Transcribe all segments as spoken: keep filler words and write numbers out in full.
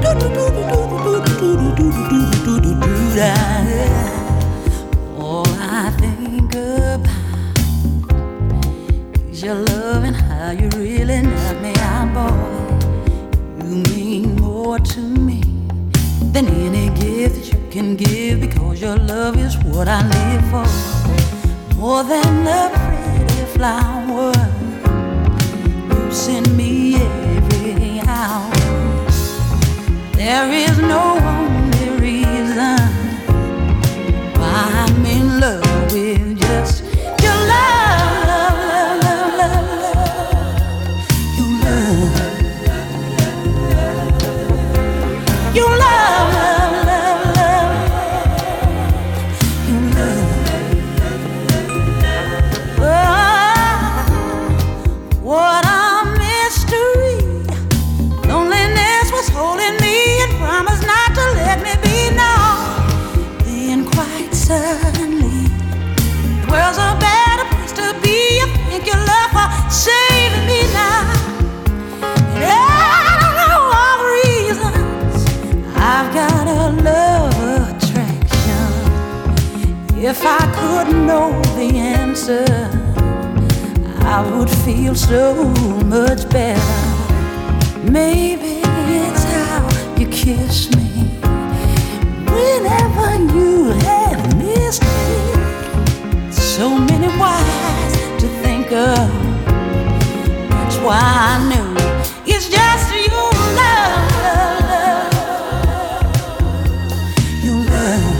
All I think about is your love and how you really knock me out, boy. You mean more to me than any gift that you can give, because your love is what I live for. More than the pretty flower you send me every hour. There is no only reason why I'm in love with just your love, love, love, love, love, your love, your love, love, love, love, your love. Oh, what a mystery. Loneliness was holding me and promised not to let me be known. Then quite suddenly, the world's a better place to be. I thank your love for saving me now. And I don't know all the reasons I've got a love attraction. If I could know the answer, I would feel so much better. Maybe it's how you kiss me whenever you have missed me. So many whys to think of. That's why I knew it's just your love, love, love, your love.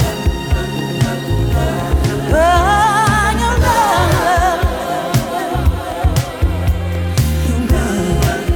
Oh, your love, your love.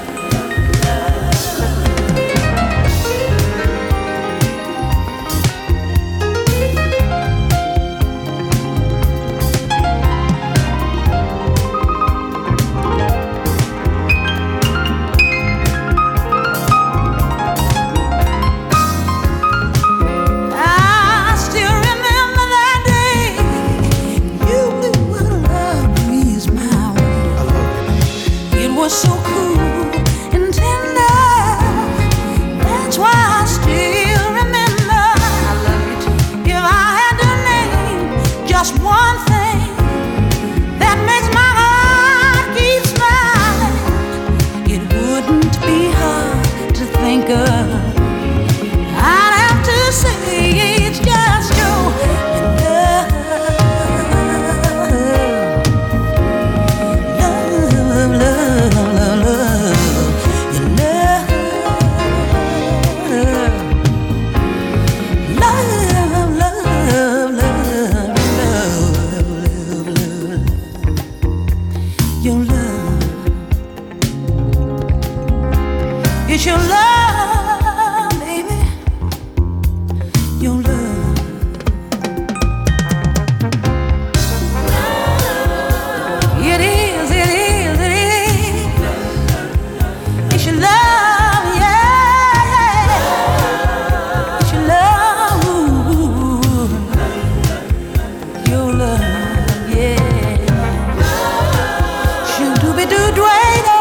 I still remember that day. You blew a love breeze my way. It was so cool and tender. That's why I still remember. I love you too. If I had to name just one thing that makes my heart keep smiling, it wouldn't be hard to think of. I'd have to say it's just your love, love, love, love, love, your love, love, love, love, love, love, your love. It's your love, baby, your love. It is, it is, it is. It's your love, yeah. It's your love, your love, yeah. Shoo dooby doo dway.